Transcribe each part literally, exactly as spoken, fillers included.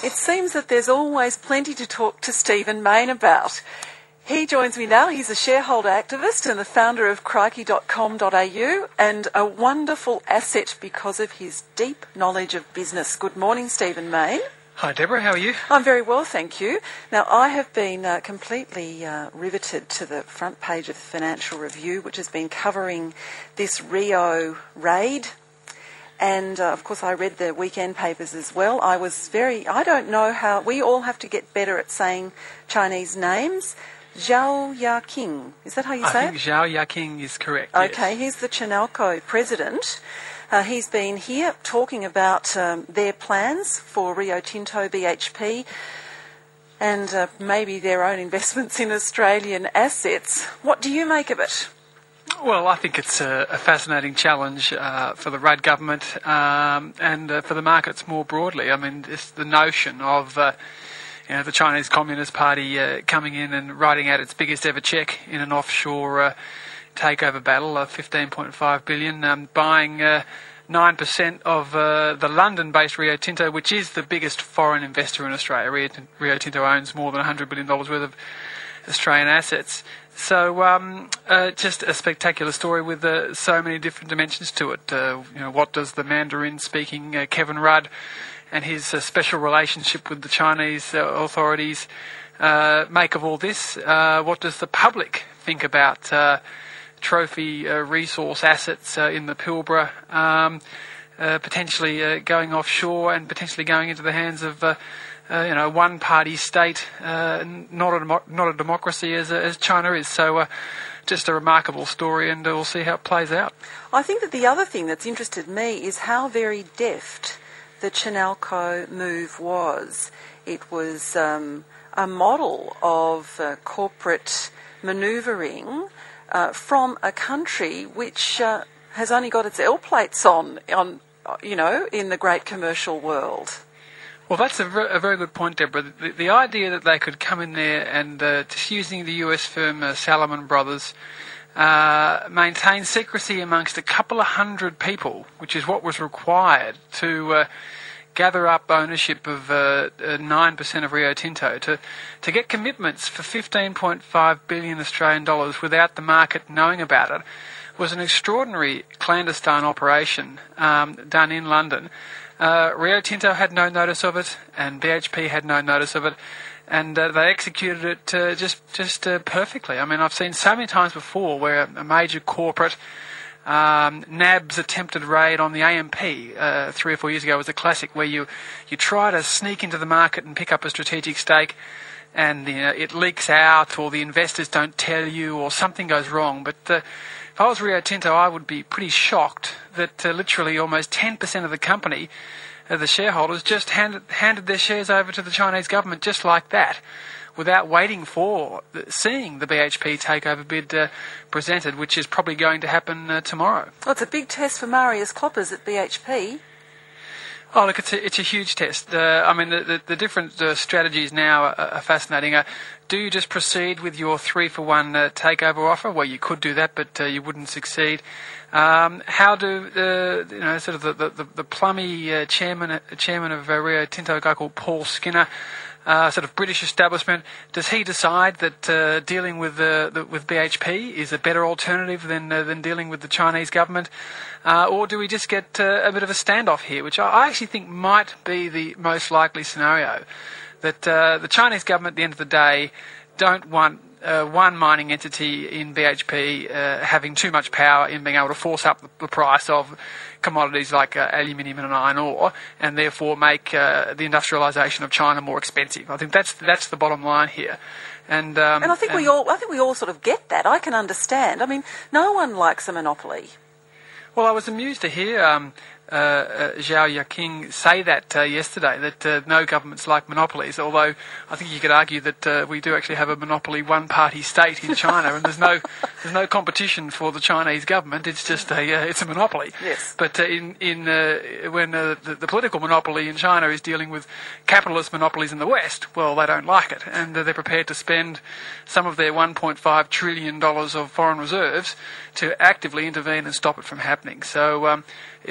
It seems that there's always plenty to talk to Stephen Mayne about. He joins me now. He's a shareholder activist and the founder of crikey dot com dot a u and a wonderful asset because of his deep knowledge of business. Good morning, Stephen Mayne. Hi, Deborah. How are you? I'm very well, thank you. Now, I have been uh, completely uh, riveted to the front page of the Financial Review, which has been covering this Rio raid. And, uh, of course, I read the weekend papers as well. I was very... I don't know how... We all have to get better at saying Chinese names. Zhao Yaqing. Is that how you say it? I think Zhao Yaqing is correct, Okay, yes. He's the Chinalco president. Uh, he's been here talking about um, their plans for Rio Tinto, B H P, and uh, maybe their own investments in Australian assets. What do you make of it? Well, I think it's a, a fascinating challenge uh, for the Rudd government um, and uh, for the markets more broadly. I mean, it's the notion of uh, you know, the Chinese Communist Party uh, coming in and writing out its biggest ever cheque in an offshore uh, takeover battle of fifteen point five billion dollars, um, buying uh, nine percent of uh, the London-based Rio Tinto, which is the biggest foreign investor in Australia. Rio, Rio Tinto owns more than one hundred billion dollars worth of Australian assets. So um, uh, just a spectacular story with uh, so many different dimensions to it. Uh, you know, what does the Mandarin-speaking uh, Kevin Rudd and his uh, special relationship with the Chinese uh, authorities uh, make of all this? Uh, what does the public think about uh, trophy uh, resource assets uh, in the Pilbara, um, uh, potentially uh, going offshore and potentially going into the hands of uh, uh, you know, one-party state, uh, not a demo- not a democracy as as China is. So, uh, just a remarkable story, and uh, we'll see how it plays out. I think that the other thing that's interested me is how very deft the Chinalco move was. It was um, a model of uh, corporate manoeuvring Uh, from a country which uh, has only got its L plates on, on, you know, in the great commercial world. Well, that's a, ver- a very good point, Deborah. The, the idea that they could come in there and, uh, just using the U S firm uh, Salomon Brothers, uh, maintain secrecy amongst a couple of hundred people, which is what was required to uh, gather up ownership of uh, uh, nine percent of Rio Tinto, to, to get commitments for fifteen point five billion Australian dollars without the market knowing about it, was an extraordinary clandestine operation um, done in London. Uh, Rio Tinto had no notice of it, and B H P had no notice of it, and uh, they executed it uh, just, just uh, perfectly. I mean, I've seen so many times before where a major corporate Um, N A B's attempted raid on the A M P uh, three or four years ago was a classic, where you, you try to sneak into the market and pick up a strategic stake, and you know, it leaks out, or the investors don't tell you, or something goes wrong. But uh, if I was Rio Tinto, I would be pretty shocked that uh, literally almost ten percent of the company, uh, the shareholders, just handed, handed their shares over to the Chinese government just like that, without waiting for seeing the B H P takeover bid uh, presented, which is probably going to happen uh, tomorrow. Well, it's a big test for Marius Kloppers at B H P. Oh, look, it's a, it's a huge test. Uh, I mean, the, the, the different uh, strategies now are, are fascinating. Uh, do you just proceed with your three-for-one uh, takeover offer? Well, you could do that, but uh, you wouldn't succeed. Um, how do uh, you know, sort of the the, the plummy uh, chairman uh, chairman of uh, Rio Tinto, a guy called Paul Skinner, Uh, sort of British establishment, does he decide that uh, dealing with uh, the, with B H P is a better alternative than uh, than dealing with the Chinese government, uh, or do we just get uh, a bit of a standoff here, which I, I actually think might be the most likely scenario, that uh, the Chinese government at the end of the day don't want uh, one mining entity in B H P uh, having too much power in being able to force up the, the price of commodities like uh, aluminium and iron ore, and therefore make uh, the industrialisation of China more expensive. I think that's that's the bottom line here, and um, and I think and we all I think we all sort of get that. I can understand. I mean, no one likes a monopoly. Well, I was amused to hear um, uh, uh, Zhao Yaqing say that uh, yesterday, that uh, no governments like monopolies, although I think you could argue that uh, we do actually have a monopoly one-party state in China, and there's no there's no competition for the Chinese government. It's just a uh, it's a monopoly. Yes. But uh, in in uh, when uh, the, the political monopoly in China is dealing with capitalist monopolies in the West, well, they don't like it, and uh, they're prepared to spend some of their one point five trillion dollars of foreign reserves to actively intervene and stop it from happening. So um, it's uh,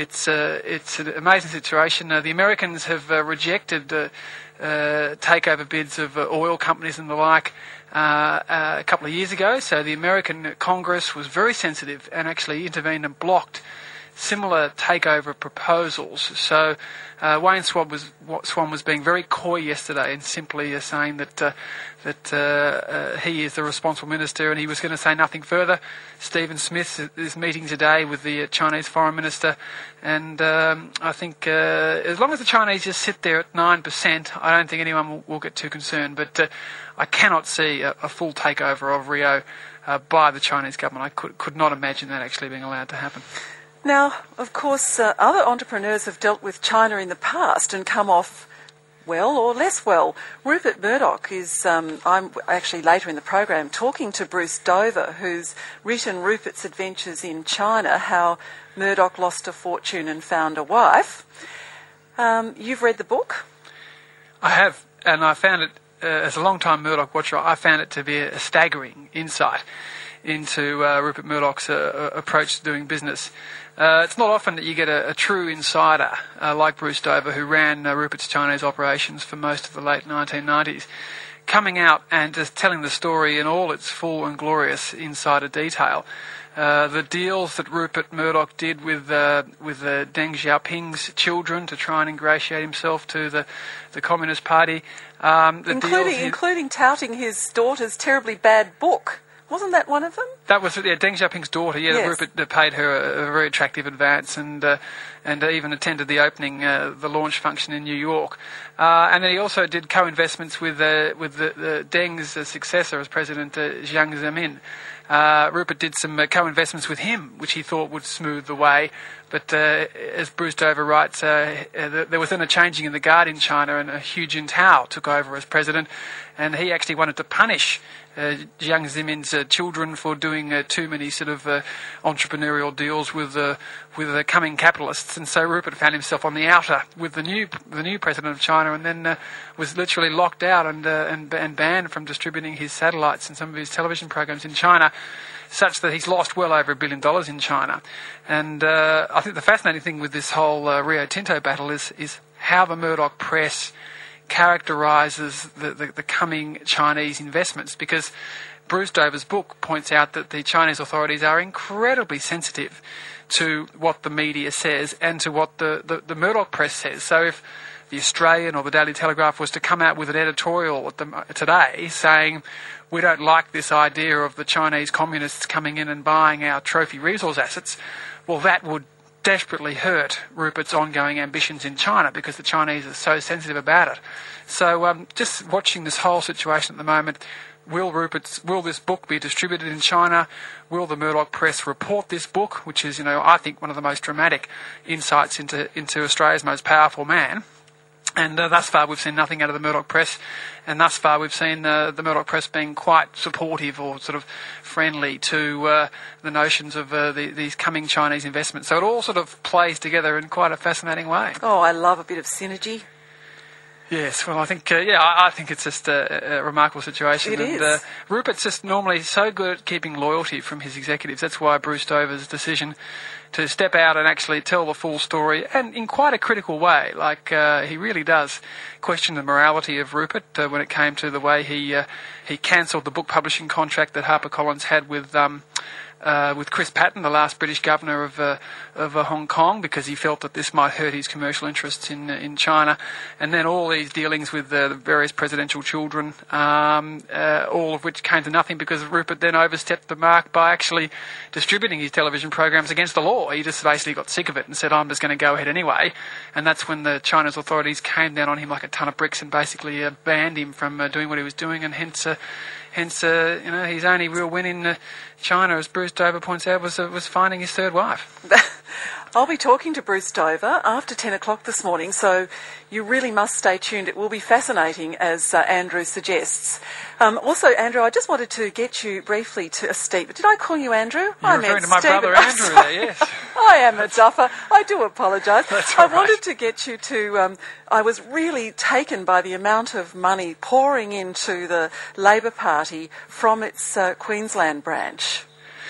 uh, it's an amazing situation. Uh, the Americans have uh, rejected uh, uh, takeover bids of uh, oil companies and the like uh, uh, a couple of years ago. So the American Congress was very sensitive and actually intervened and blocked similar takeover proposals. So uh, Wayne Swan was Swan was being very coy yesterday and simply uh, saying that uh, that uh, uh, he is the responsible minister and he was going to say nothing further. Stephen Smith is meeting today with the Chinese foreign minister, and um, I think uh, as long as the Chinese just sit there at nine percent, I don't think anyone will, will get too concerned. But uh, I cannot see a, a full takeover of Rio uh, by the Chinese government. I could could not imagine that actually being allowed to happen. Now, of course, uh, other entrepreneurs have dealt with China in the past and come off well or less well. Rupert Murdoch is, um, I'm actually later in the program talking to Bruce Dover, who's written Rupert's Adventures in China, how Murdoch lost a fortune and found a wife. Um, you've read the book? I have, and I found it, uh, as a long-time Murdoch watcher, I found it to be a staggering insight into uh, Rupert Murdoch's uh, approach to doing business. Uh, it's not often that you get a, a true insider uh, like Bruce Dover, who ran uh, Rupert's Chinese operations for most of the late nineteen nineties, coming out and just telling the story in all its full and glorious insider detail. Uh, the deals that Rupert Murdoch did with uh, with uh, Deng Xiaoping's children to try and ingratiate himself to the, the Communist Party. Um, the including, deals he, including touting his daughter's terribly bad book. Wasn't that one of them? That was yeah, Deng Xiaoping's daughter. Yeah, yes. Rupert paid her a, a very attractive advance, and uh, and even attended the opening, uh, the launch function in New York. Uh, and then he also did co-investments with uh, with the, the Deng's uh, successor as president, uh, Jiang Zemin. Uh, Rupert did some uh, co-investments with him, which he thought would smooth the way. But uh, as Bruce Dover writes, uh, uh, there was then a changing in the guard in China, and uh, Hu Jintao took over as president, and he actually wanted to punish uh, Jiang Zemin's uh, children for doing uh, too many sort of uh, entrepreneurial deals with uh, with uh, coming capitalists. And so Rupert found himself on the outer with the new the new president of China, and then uh, was literally locked out and, uh, and and banned from distributing his satellites and some of his television programs in China, such that he's lost well over a billion dollars in China. And uh, I think the fascinating thing with this whole uh, Rio Tinto battle is is how the Murdoch press characterises the, the, the coming Chinese investments, because Bruce Dover's book points out that the Chinese authorities are incredibly sensitive to what the media says and to what the, the, the Murdoch press says. So if the Australian or the Daily Telegraph was to come out with an editorial at the, today saying, we don't like this idea of the Chinese communists coming in and buying our trophy resource assets, well, that would desperately hurt Rupert's ongoing ambitions in China, because the Chinese are so sensitive about it. So um, just watching this whole situation at the moment, will Rupert's, will this book be distributed in China? Will the Murdoch press report this book, which is, you know, I think one of the most dramatic insights into, into Australia's most powerful man? And uh, thus far we've seen nothing out of the Murdoch press, and thus far we've seen uh, the Murdoch press being quite supportive or sort of friendly to uh, the notions of uh, the, these coming Chinese investments. So it all sort of plays together in quite a fascinating way. Oh, I love a bit of synergy. Yes, well, I think, uh, yeah, I, I think it's just a, a remarkable situation. It and, is. Uh, Rupert's just normally so good at keeping loyalty from his executives. That's why Bruce Dover's decision to step out and actually tell the full story, and in quite a critical way. Like, uh, he really does question the morality of Rupert uh, when it came to the way he uh, he cancelled the book publishing contract that HarperCollins had with um, uh, with Chris Patten, the last British governor of uh, of uh, Hong Kong, because he felt that this might hurt his commercial interests in uh, in China. And then all these dealings with uh, the various presidential children, um, uh, all of which came to nothing because Rupert then overstepped the mark by actually distributing his television programs against the law. He just basically got sick of it and said, I'm just going to go ahead anyway. And that's when the Chinese authorities came down on him like a ton of bricks and basically uh, banned him from uh, doing what he was doing, and hence uh, Hence, uh, you know, his only real win in uh, China, as Bruce Dover points out, was uh, was finding his third wife. I'll be talking to Bruce Dover after ten o'clock this morning, so you really must stay tuned. It will be fascinating, as uh, Andrew suggests. Um, also, Andrew, I just wanted to get you briefly to uh, Steve. Did I call you Andrew? You're I referring meant to my Stephen. brother Oh, Andrew sorry. there, yes. I am a duffer. I do apologise. That's I all right. wanted to get you to... Um, I was really taken by the amount of money pouring into the Labor Party from its uh, Queensland branch.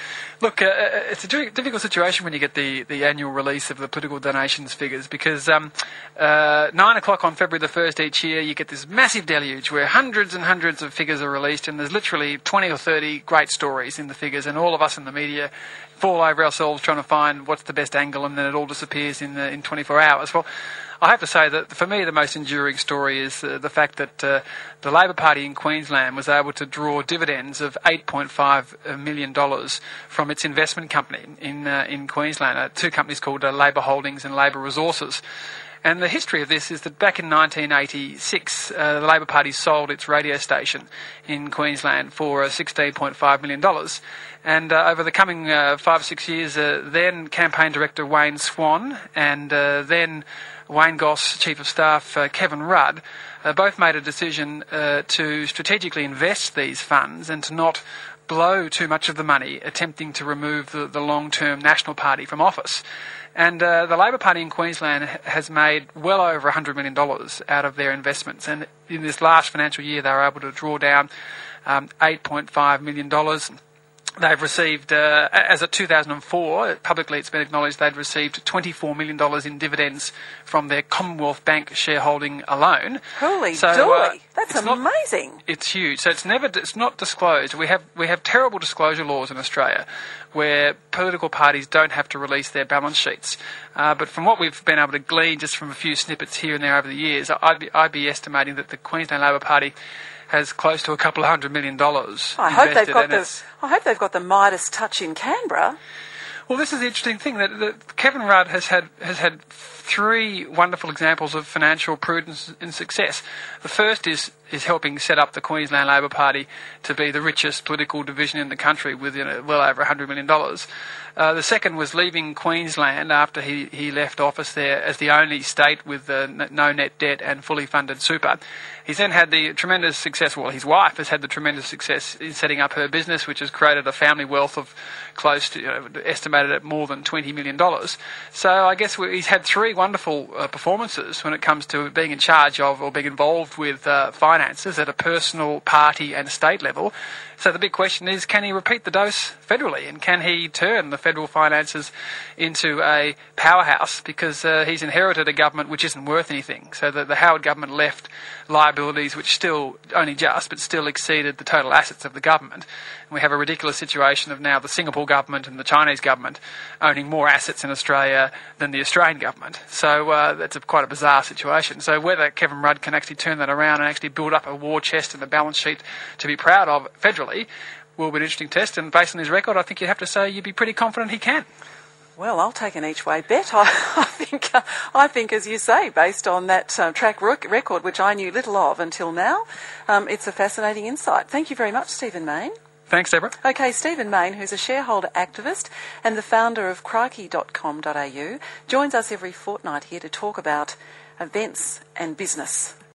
Look, uh, it's a difficult situation when you get the, the annual release of the political donations figures because um, uh, nine o'clock on February the first each year you get this massive deluge where hundreds and hundreds of figures are released and there's literally twenty or thirty great stories in the figures and all of us in the media fall over ourselves trying to find what's the best angle and then it all disappears in, uh, in twenty-four hours. Well, I have to say that for me the most enduring story is uh, the fact that uh, the Labor Party in Queensland was able to draw dividends of eight point five million dollars from its investment company in uh, in Queensland, uh, two companies called uh, Labor Holdings and Labor Resources. And the history of this is that back in nineteen eighty-six, uh, the Labor Party sold its radio station in Queensland for uh, sixteen point five million dollars. And uh, over the coming uh, five or six years, uh, then campaign director Wayne Swan and uh, then Wayne Goss, Chief of Staff uh, Kevin Rudd, uh, both made a decision uh, to strategically invest these funds and to not blow too much of the money attempting to remove the, the long-term National Party from office. And uh, the Labor Party in Queensland has made well over one hundred million dollars out of their investments. And in this last financial year, they were able to draw down um, eight point five million dollars. They've received, uh, as of two thousand four, publicly it's been acknowledged they'd received twenty-four million dollars in dividends from their Commonwealth Bank shareholding alone. Holy so, dooly! Uh, That's it's amazing. Not, it's huge. So it's never, it's not disclosed. We have we have terrible disclosure laws in Australia, where political parties don't have to release their balance sheets. Uh, but from what we've been able to glean just from a few snippets here and there over the years, I'd be, I'd be estimating that the Queensland Labor Party has close to a couple of hundred million dollars. I hope they've got and the. I hope they've got the Midas touch in Canberra. Well, this is the interesting thing that, that Kevin Rudd has had has had three wonderful examples of financial prudence and success. The first is is helping set up the Queensland Labor Party to be the richest political division in the country with, you know, well over one hundred million dollars. Uh, the second was leaving Queensland after he, he left office there as the only state with uh, n- no net debt and fully funded super. He's then had the tremendous success, well, his wife has had the tremendous success in setting up her business, which has created a family wealth of close to, you know, estimated at more than twenty million dollars. So I guess we, he's had three wonderful uh, performances when it comes to being in charge of or being involved with uh, finances at a personal, party and state level. So the big question is, can he repeat the dose federally, and can he turn the federal finances into a powerhouse? Because uh, he's inherited a government which isn't worth anything. So the, the Howard government left liabilities which still, only just, but still exceeded the total assets of the government. And we have a ridiculous situation of now the Singapore government and the Chinese government owning more assets in Australia than the Australian government. So uh, that's a, quite a bizarre situation. So whether Kevin Rudd can actually turn that around and actually build up a war chest and a balance sheet to be proud of federally will be an interesting test. And based on his record, I think you'd have to say you'd be pretty confident he can. Well, I'll take an each-way bet. I, I think, uh, I think, as you say, based on that uh, track rec- record, which I knew little of until now, um, it's a fascinating insight. Thank you very much, Stephen Mayne. Thanks, Deborah. Okay, Stephen Mayne, who's a shareholder activist and the founder of crikey dot com dot a u, joins us every fortnight here to talk about events and business.